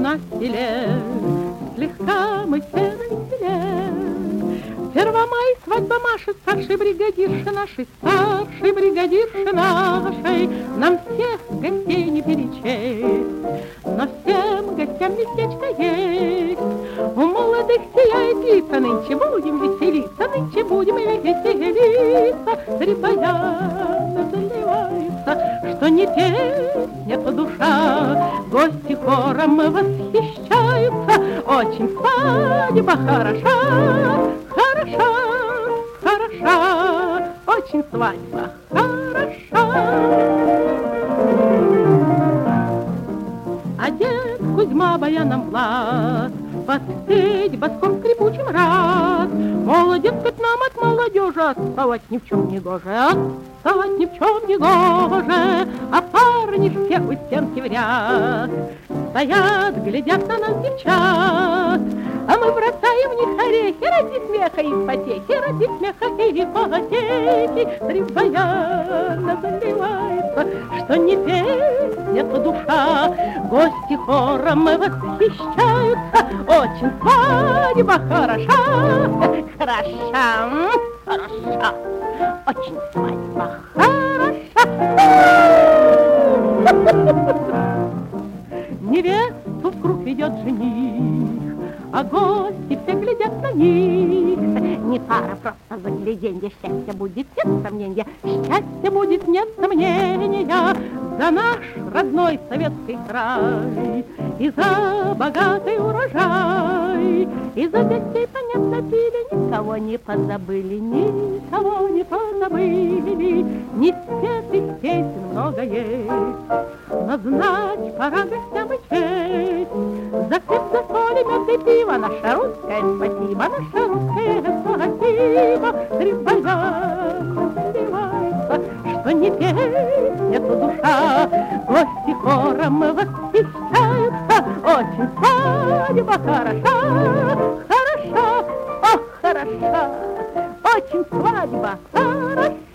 на селе, слегка мы все навеселе. Первомай свадьба машет, старший бригадирши нашей, старший бригадирши нашей. Нам всех гостей не перечесть, но всем гостям местечко есть. У молодых сияет лица, нынче будем веселиться, нынче будем веселиться. Три баяна заливается, что не песня, то душа. Гости хором восхищаются, очень свадьба хороша, хороша, хороша, очень свадьба хороша. Одет Кузьма баяном Влад, подпеть боском скрипучим рад. Молодец, хоть нам от молодежи отставать ни в чем не гоже, отставать ни в чем не гоже. А парни все у стенки в ряд стоят, глядят на нас девчат. А мы бросаем в них орехи ради смеха и потехи, ради смеха и потехи. Три баяна заливается, что не песня, то душа. Гости хором восхищаются, очень свадьба хороша, хороша, хороша, очень свадьба хороша. Невесту в круг ведет жених, а гости все глядят на них. Не пара, просто загляденье, счастье будет, нет сомнения, счастье будет, нет сомнения. За наш родной советский край и за богатый урожай, и за гостей понятно пили, никого не позабыли, никого не позабыли. Не спетых песен много есть, но знать пора гостям и честь. За хлеб, за соль, мед и пиво наше русское спасибо, наше русское спасибо. Три баяна заливается, что не песня, то душа. Гости хором восхищаются, очень свадьба хороша, хороша, ох, хороша, очень свадьба хороша.